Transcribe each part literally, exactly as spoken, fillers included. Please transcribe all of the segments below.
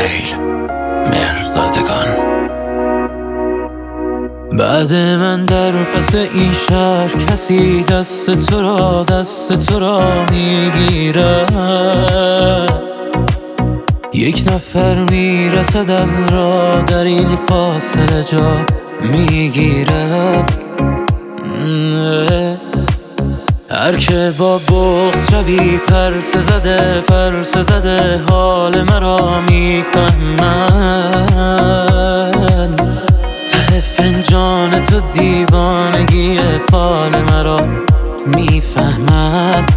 سهیل مهرزادگان. بعد من در پس این شهر کسی دست تو را دست تو را میگیرد، یک نفر میرسد از راه در این فاصله جا میگیرد. هر که با بغض شبی پرسه زده پرسه زده حال مرا میفهمد، ته فنجان تو دیوانگی فال مرا میفهمد.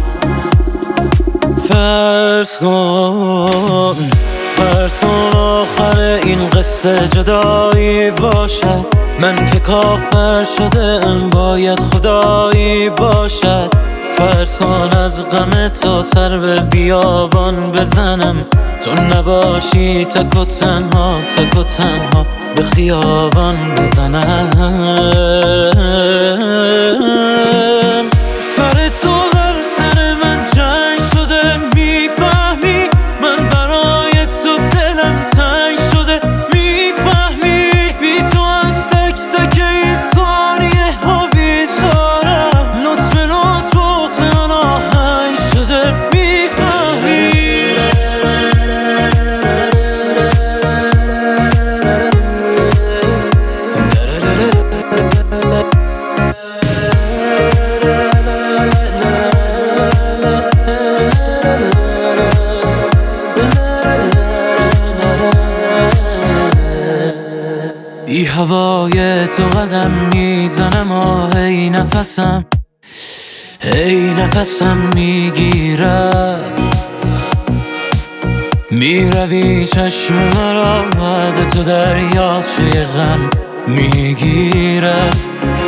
فرض کن فرض کن آخر این قصه جدایی باشد، من که کافر شده ام باید خدایی باشد. فرض کن از غم تو سر به بیابان بزنم، تو نباشی تک و تنها تک و تنها به خیابان بزنم. سر تو در سر من جنگ شده میفهمی، من برای تو دلم تنگ شده میفهمی، بی تو از تک تک این ثانیه ها بیزارم، لطف لطف بغض من آهنگ شده میفهمی. ای هوای تو قدم میزنم و هی نفسم هی نفسم میگیرد، میروی چشم مرا بعد تو دریاچه غم میگیرد.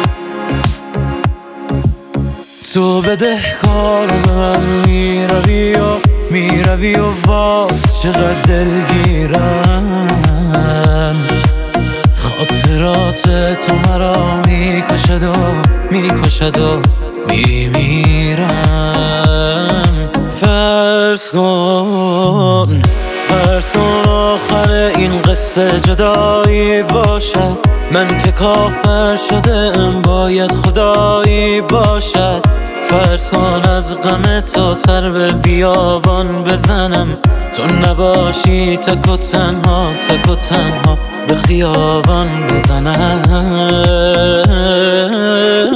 تو بدهکار به من میروی و میروی و باز چقدر دلگیرم، خاطرات تو مرا میکشد و میکشد و میمیرم. فرض کن فرض کن آخر این قصه جدایی باشد، من که کافر شده ام باید خدایی باشد. فرض کن از غم تو سر به بیابان بزنم، تو نباشی تک و تنها تک و تنها به خیابان بزنم.